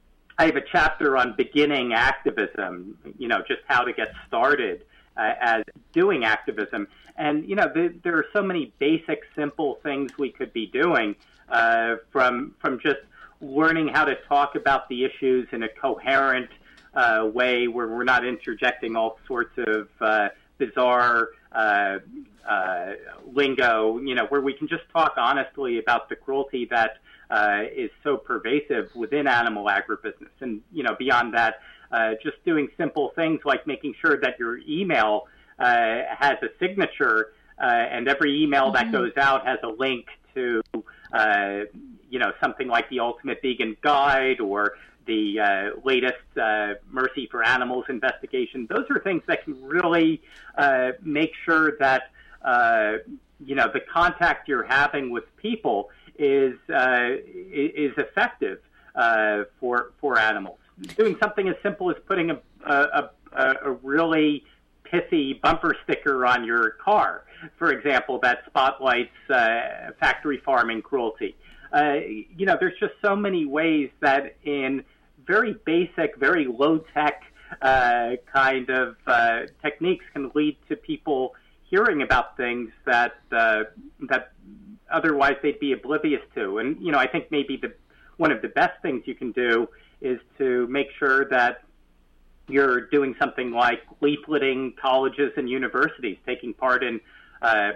I have a chapter on beginning activism, you know, just how to get started uh, as doing activism. And, you know, the, there are so many basic, simple things we could be doing, uh, from from just learning how to talk about the issues in a coherent uh, way where we're not interjecting all sorts of uh, bizarre uh, uh, lingo, you know, where we can just talk honestly about the cruelty that uh, is so pervasive within animal agribusiness. And, you know, beyond that, uh, just doing simple things like making sure that your email uh, has a signature uh, and every email mm-hmm. that goes out has a link to, uh, you know, something like the Ultimate Vegan Guide or the uh, latest uh, Mercy for Animals investigation. Those are things that can really uh, make sure that, uh, you know, the contact you're having with people is uh, is effective uh, for for animals. Doing something as simple as putting a, a, a, a really pithy bumper sticker on your car, for example, that spotlights uh, factory farming cruelty. Uh, you know, there's just so many ways that in very basic, very low-tech uh, kind of uh, techniques can lead to people hearing about things that uh, that otherwise they'd be oblivious to. And, you know, I think maybe the one of the best things you can do is to make sure that you're doing something like leafleting colleges and universities, taking part in uh,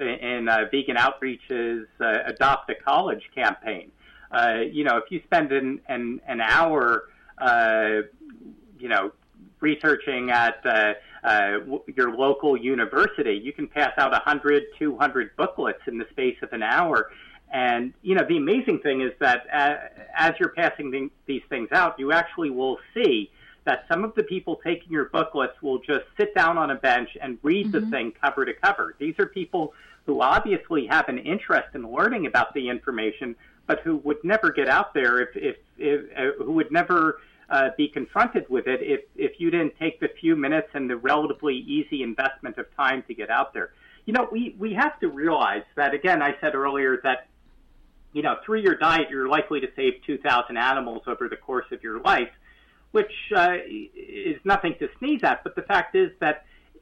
in uh, Vegan Outreach's uh, Adopt a College campaign. Uh, you know, if you spend an, an, an hour, uh, you know, researching at uh, uh, w- your local university, you can pass out one hundred, two hundred booklets in the space of an hour. And, you know, the amazing thing is that uh, as you're passing the, these things out, you actually will see that some of the people taking your booklets will just sit down on a bench and read mm-hmm. the thing cover to cover. These are people who obviously have an interest in learning about the information, but who would never get out there if, if, if uh, who would never uh, be confronted with it if, if you didn't take the few minutes and the relatively easy investment of time to get out there. You know, we, we have to realize that, again, I said earlier that, you know, through your diet, you're likely to save two thousand animals over the course of your life, which uh, is nothing to sneeze at. But the fact is that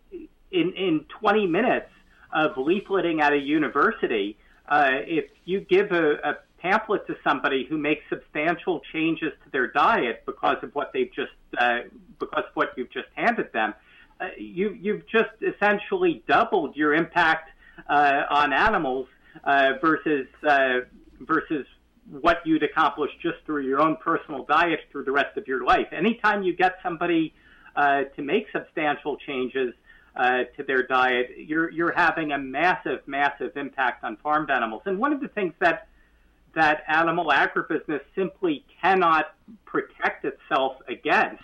in, in twenty minutes of leafleting at a university, uh, if you give a, a pamphlet to somebody who makes substantial changes to their diet because of what they've just uh, because of what you've just handed them, uh, you, you've just essentially doubled your impact uh, on animals uh, versus uh, versus what you'd accomplish just through your own personal diet through the rest of your life. Anytime you get somebody uh, to make substantial changes uh, to their diet, you're you're having a massive, massive impact on farmed animals. And one of the things that that animal agribusiness simply cannot protect itself against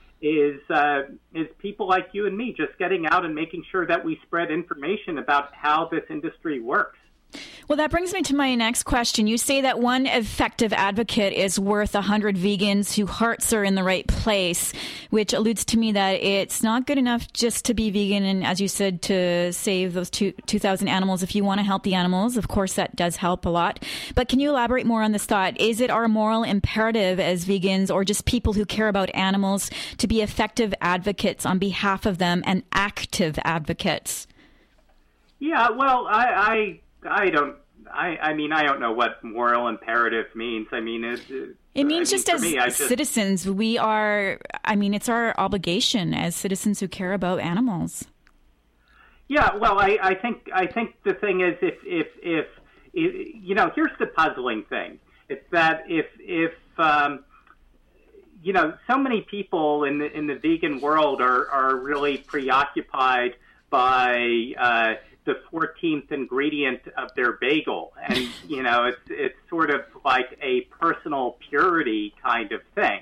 is uh, is people like you and me just getting out and making sure that we spread information about how this industry works. Well, that brings me to my next question. You say that one effective advocate is worth a hundred vegans whose hearts are in the right place, which alludes to me that it's not good enough just to be vegan and, as you said, to save those two, 2,000 animals. If you want to help the animals, of course, that does help a lot. But can you elaborate more on this thought? Is it our moral imperative as vegans or just people who care about animals to be effective advocates on behalf of them and active advocates? Yeah, well, I... I... I don't. I, I mean, I don't know what moral imperative means. I mean, it. It, it means I mean, just as me, just, citizens, we are. I mean, it's our obligation as citizens who care about animals. Yeah. Well, I, I think. I think the thing is, if, if, if, if, you know, here's the puzzling thing. It's that if, if, um, you know, so many people in the in the vegan world are are really preoccupied by. Uh, the fourteenth ingredient of their bagel. And, you know, it's it's sort of like a personal purity kind of thing.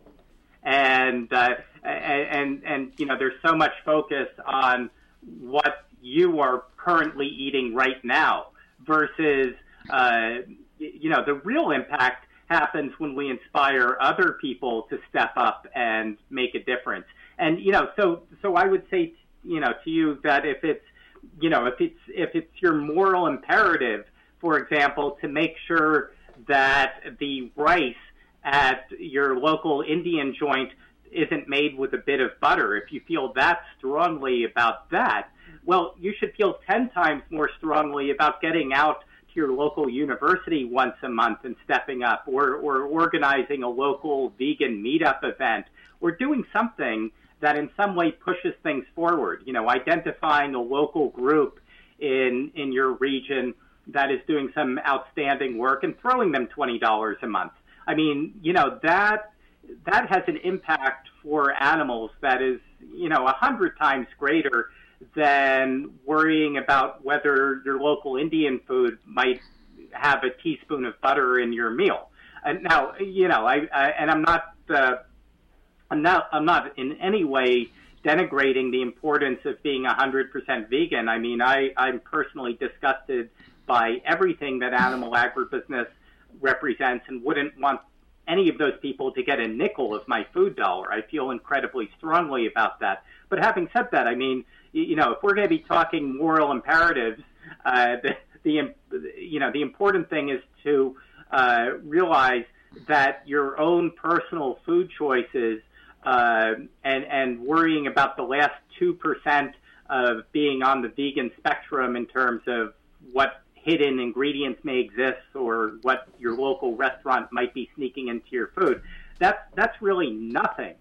And, uh, and, and, and, you know, there's so much focus on what you are currently eating right now versus, uh, you know, the real impact happens when we inspire other people to step up and make a difference. And, you know, so, so I would say, you know, to you that if it's, you know, if it's if it's your moral imperative, for example, to make sure that the rice at your local Indian joint isn't made with a bit of butter, if you feel that strongly about that, well, you should feel ten times more strongly about getting out to your local university once a month and stepping up, or, or organizing a local vegan meetup event, or doing something that in some way pushes things forward, you know, identifying a local group in in your region that is doing some outstanding work and throwing them twenty dollars a month. I mean, you know, that that has an impact for animals that is, you know, a hundred times greater than worrying about whether your local Indian food might have a teaspoon of butter in your meal. And now, you know, I, I and I'm not uh, I'm not I'm not in any way denigrating the importance of being one hundred percent vegan. I mean, I, I'm personally disgusted by everything that animal agribusiness represents and wouldn't want any of those people to get a nickel of my food dollar. I feel incredibly strongly about that. But having said that, I mean, you know, if we're going to be talking moral imperatives, uh, the, the you know the important thing is to uh, realize that your own personal food choices uh, and and worrying about the last two percent of being on the vegan spectrum in terms of what hidden ingredients may exist or what your local restaurant might be sneaking into your food, that's that's really nothing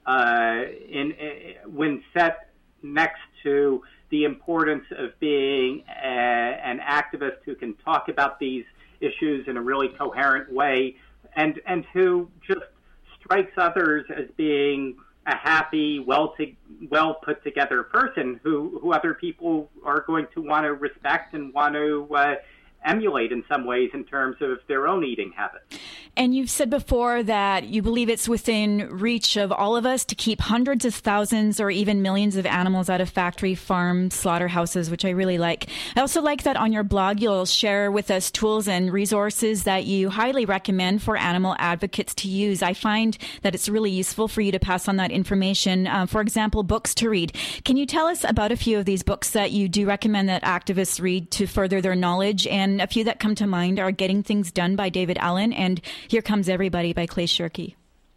uh, in, in when set next to the importance of being a, an activist who can talk about these issues in a really coherent way and and who just strikes others as being a happy, well to, well put together person who, who other people are going to want to respect and want to uh, emulate in some ways in terms of their own eating habits. And you've said before that you believe it's within reach of all of us to keep hundreds of thousands or even millions of animals out of factory farm slaughterhouses, which I really like. I also like that on your blog you'll share with us tools and resources that you highly recommend for animal advocates to use. I find that it's really useful for you to pass on that information. Uh, for example, books to read. Can you tell us about a few of these books that you do recommend that activists read to further their knowledge? And a few that come to mind are Getting Things Done by David Allen and Here Comes Everybody by Clay Shirky.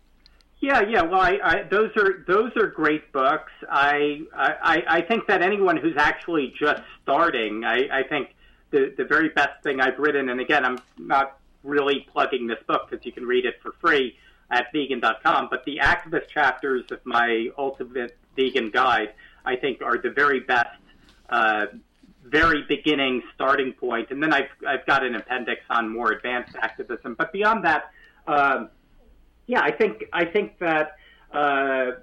Yeah, yeah. Well, I, I, those are those are great books. I, I I think that anyone who's actually just starting, I, I think the the very best thing I've written, and again, I'm not really plugging this book because you can read it for free at vegan dot com, but the activist chapters of my Ultimate Vegan Guide, I think, are the very best. Uh, very beginning starting point. And then I've, I've got an appendix on more advanced activism. But beyond that, um, yeah, I think, I think that uh,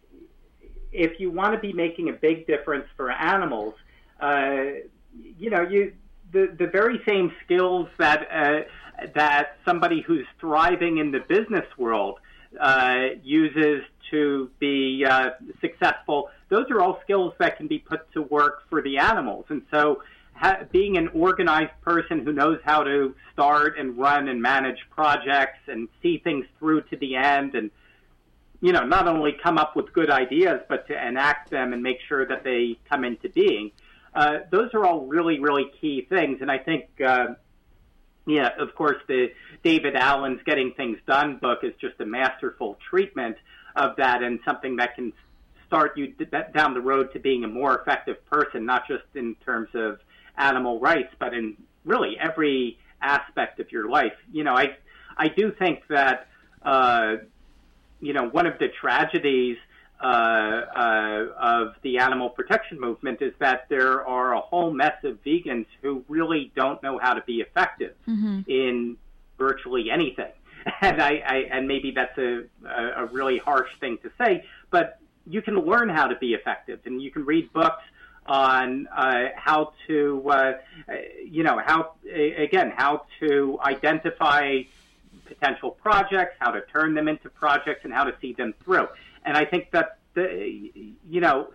if you want to be making a big difference for animals, uh, you know, you the, the very same skills that, uh, that somebody who's thriving in the business world uh, uses to be uh, successful, those are all skills that can be put to work for the animals. And so ha- being an organized person who knows how to start and run and manage projects and see things through to the end, and you know, not only come up with good ideas, but to enact them and make sure that they come into being. Uh, those are all really, really key things. And I think, uh, yeah, of course, the David Allen's Getting Things Done book is just a masterful treatment of that, and something that can start you down the road to being a more effective person, not just in terms of animal rights, but in really every aspect of your life. You know, I, I do think that, uh, you know, one of the tragedies uh, uh, of the animal protection movement is that there are a whole mess of vegans who really don't know how to be effective mm-hmm. in virtually anything. And I, I and maybe that's a, a really harsh thing to say, but you can learn how to be effective, and you can read books on uh, how to, uh, you know, how again how to identify potential projects, how to turn them into projects, and how to see them through. And I think that, the, you know,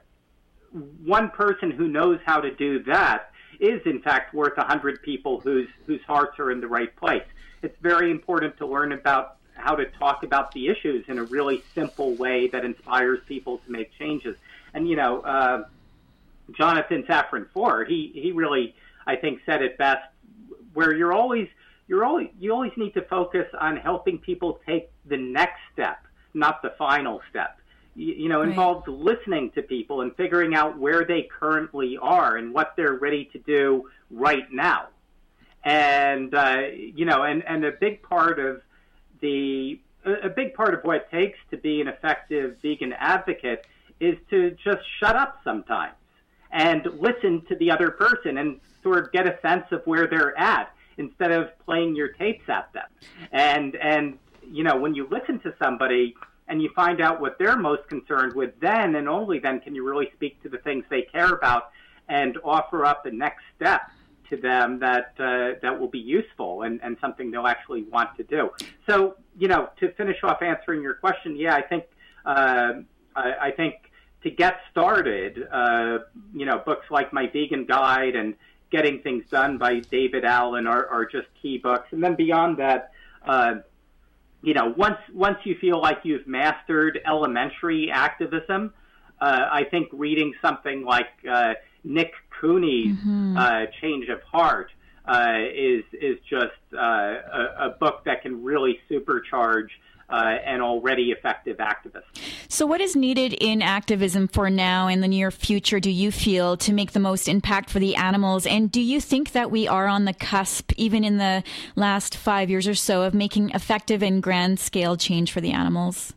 one person who knows how to do that is, in fact, worth a hundred people whose whose hearts are in the right place. It's very important to learn about how to talk about the issues in a really simple way that inspires people to make changes. And, you know, uh, Jonathan Safran Foer, he, he really, I think, said it best, where you're always You're always, you always need to focus on helping people take the next step, not the final step. You, you know, right. involves listening to people and figuring out where they currently are and what they're ready to do right now. And, uh, you know, and, and a big part of the, a big part of what it takes to be an effective vegan advocate is to just shut up sometimes and listen to the other person and sort of get a sense of where they're at, instead of playing your tapes at them. And, and you know, when you listen to somebody and you find out what they're most concerned with, then and only then can you really speak to the things they care about and offer up the next step to them that uh, that will be useful and, and something they'll actually want to do. So, you know, to finish off answering your question, yeah, I think, uh, I, I think to get started, uh, you know, books like My Vegan Guide and Getting Things Done by David Allen are, are just key books. And then beyond that, uh, you know, once once you feel like you've mastered elementary activism, uh, I think reading something like uh, Nick Cooney's mm-hmm. uh, Change of Heart uh, is is just uh, a, a book that can really supercharge Uh, an already effective activist. So what is needed in activism for now and the near future, do you feel, to make the most impact for the animals? And do you think that we are on the cusp, even in the last five years or so, of making effective and grand scale change for the animals?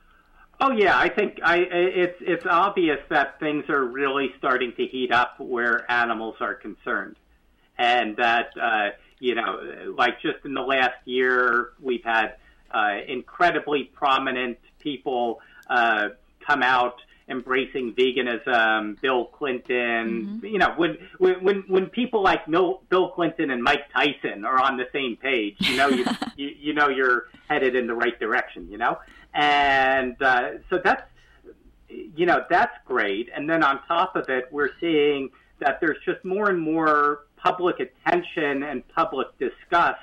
Oh, yeah. I think I, it's, it's obvious that things are really starting to heat up where animals are concerned. And that, uh, you know, like just in the last year, we've had Uh, incredibly prominent people uh, come out embracing veganism. Bill Clinton, mm-hmm. you know, when when when people like Bill Clinton and Mike Tyson are on the same page, you know, you you, you know you're headed in the right direction, you know, and uh, so that's you know that's great. And then on top of it, we're seeing that there's just more and more public attention and public disgust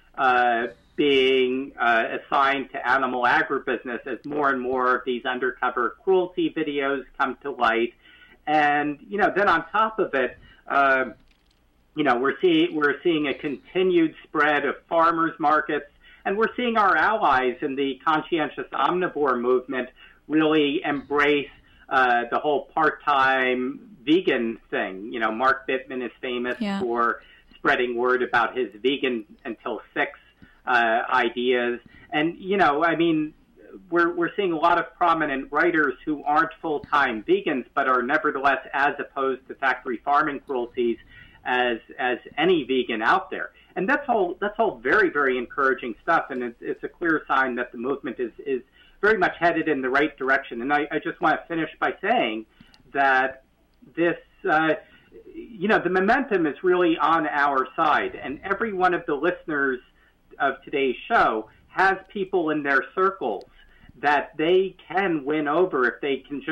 Uh, being uh, assigned to animal agribusiness as more and more of these undercover cruelty videos come to light. And, you know, then on top of it, uh, you know, we're seeing, we're seeing a continued spread of farmers markets, and we're seeing our allies in the conscientious omnivore movement really embrace uh, the whole part-time vegan thing. You know, Mark Bittman is famous yeah. for spreading word about his vegan until six uh, ideas. And, you know, I mean, we're, we're seeing a lot of prominent writers who aren't full-time vegans, but are nevertheless as opposed to factory farming cruelties as, as any vegan out there. And that's all, that's all very, very encouraging stuff. And it's, it's a clear sign that the movement is, is very much headed in the right direction. And I, I just want to finish by saying that this, uh, you know, the momentum is really on our side, and every one of the listeners of today's show has people in their circles that they can win over if they can just,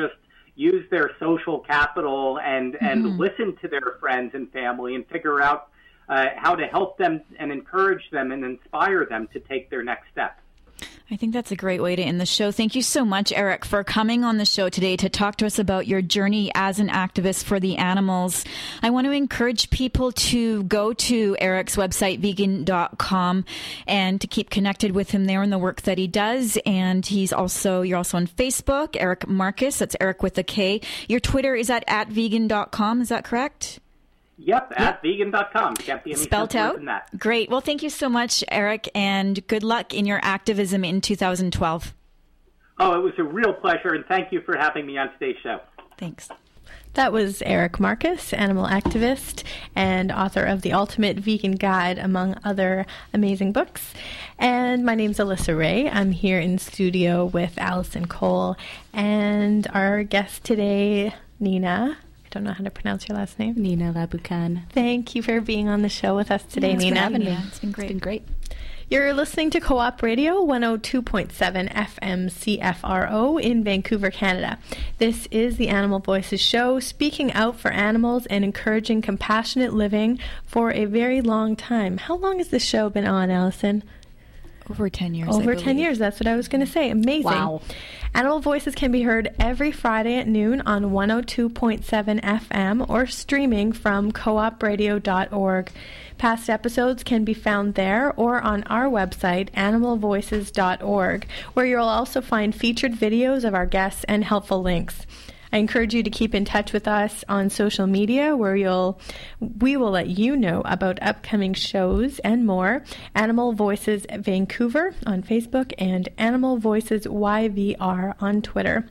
use their social capital and, and Mm-hmm. listen to their friends and family and figure out uh, how to help them and encourage them and inspire them to take their next step. I think that's a great way to end the show. Thank you so much, Eric, for coming on the show today to talk to us about your journey as an activist for the animals. I want to encourage people to go to Eric's website, vegan dot com, and to keep connected with him there and the work that he does. And he's also, you're also on Facebook, Eric Marcus. That's Eric with a K. Your Twitter is at, at vegan dot com. Is that correct? Yep, at vegan dot com. Can't be any Spelt simpler out? than that. Great. Well, thank you so much, Eric, and good luck in your activism in two thousand twelve. Oh, it was a real pleasure, and thank you for having me on today's show. Thanks. That was Eric Marcus, animal activist and author of The Ultimate Vegan Guide, among other amazing books. And my name's Alyssa Ray. I'm here in studio with Allison Cole and our guest today, Nina. I don't know how to pronounce your last name. Nina Laboucan. Thank you for being on the show with us today, Thanks for Nina. having me. It's been great. It's been great. You're listening to Co-op Radio one oh two point seven F M C F R O in Vancouver, Canada. This is the Animal Voices show, speaking out for animals and encouraging compassionate living for a very long time. How long has this show been on, Allison? Over ten years. Over I ten believe. years, that's what I was going to say. Amazing. Wow. Animal Voices can be heard every Friday at noon on one oh two point seven F M or streaming from co op radio dot org. Past episodes can be found there or on our website, animal voices dot org, where you'll also find featured videos of our guests and helpful links. I encourage you to keep in touch with us on social media, where you'll we will let you know about upcoming shows and more. Animal Voices Vancouver on Facebook and Animal Voices Y V R on Twitter.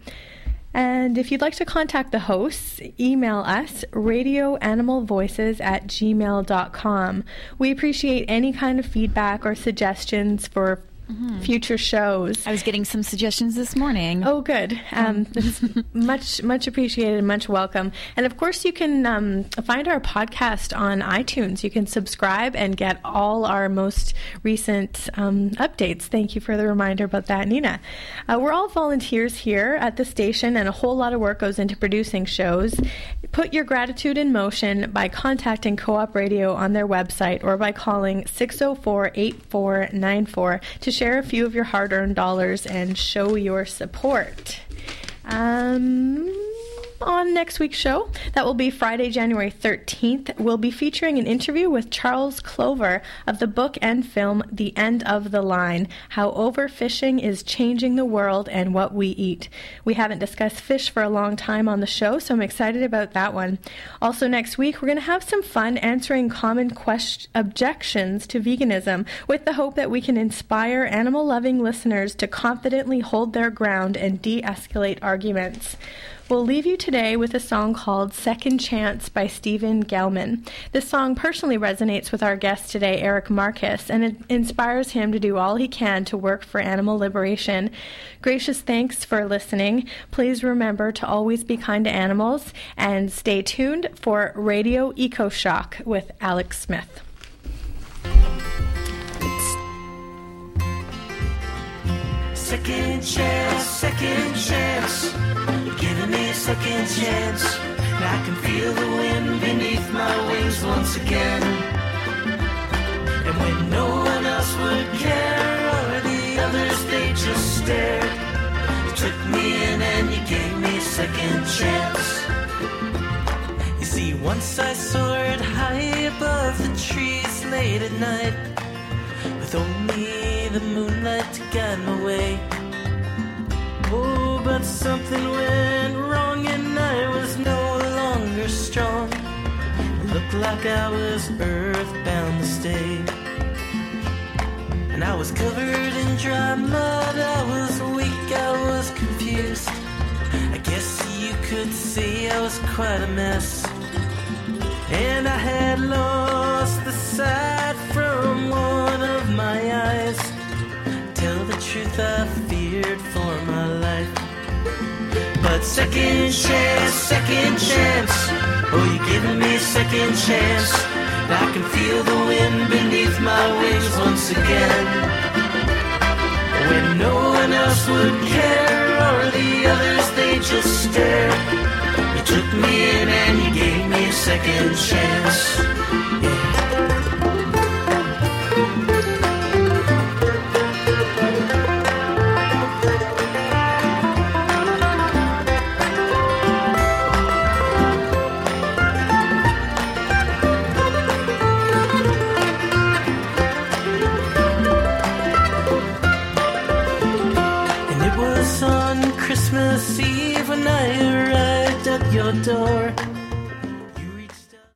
And if you'd like to contact the hosts, email us, radioanimalvoices at gmail dot com. We appreciate any kind of feedback or suggestions for Mm-hmm. future shows. I was getting some suggestions this morning. Oh, good. Um, it's much, much appreciated and much welcome. And of course, you can um, find our podcast on iTunes. You can subscribe and get all our most recent um, updates. Thank you for the reminder about that, Nina. Uh, we're all volunteers here at the station, and a whole lot of work goes into producing shows. Put your gratitude in motion by contacting Co-op Radio on their website or by calling six oh four, eight four nine four to share a few of your hard-earned dollars and show your support. Um, on next week's show, that will be Friday, January thirteenth, we'll be featuring an interview with Charles Clover of the book and film The End of the Line, How Overfishing is Changing the World and What We Eat. We haven't discussed fish for a long time on the show, so I'm excited about that one. Also next week, we're going to have some fun answering common quest- objections to veganism, with the hope that we can inspire animal-loving listeners to confidently hold their ground and de-escalate arguments. We'll leave you today with a song called Second Chance by Stephen Gelman. This song personally resonates with our guest today, Eric Marcus, and it inspires him to do all he can to work for animal liberation. Gracious thanks for listening. Please remember to always be kind to animals, and stay tuned for Radio Eco Shock with Alex Smith. Second chance, second chance, you're giving me a second chance. And I can feel the wind beneath my wings once again. And when no one else would care, or the others, they just stared, you took me in and you gave me a second chance. You see, once I soared high above the trees late at night, with only the moonlight to guide my way. Oh, but something went wrong and I was no longer strong. It looked like I was earthbound to stay. And I was covered in dry mud, I was weak, I was confused. I guess you could say I was quite a mess. And I had lost the sight from one of my eyes. Tell the truth, I feared for my life. But second chance, second chance, oh, you're giving me a second chance. And I can feel the wind beneath my wings once again. When no one one else would care, or the others they just stare. You took me in and you gave me a second chance. Yeah. And it was on Christmas Eve when I arrived at your door.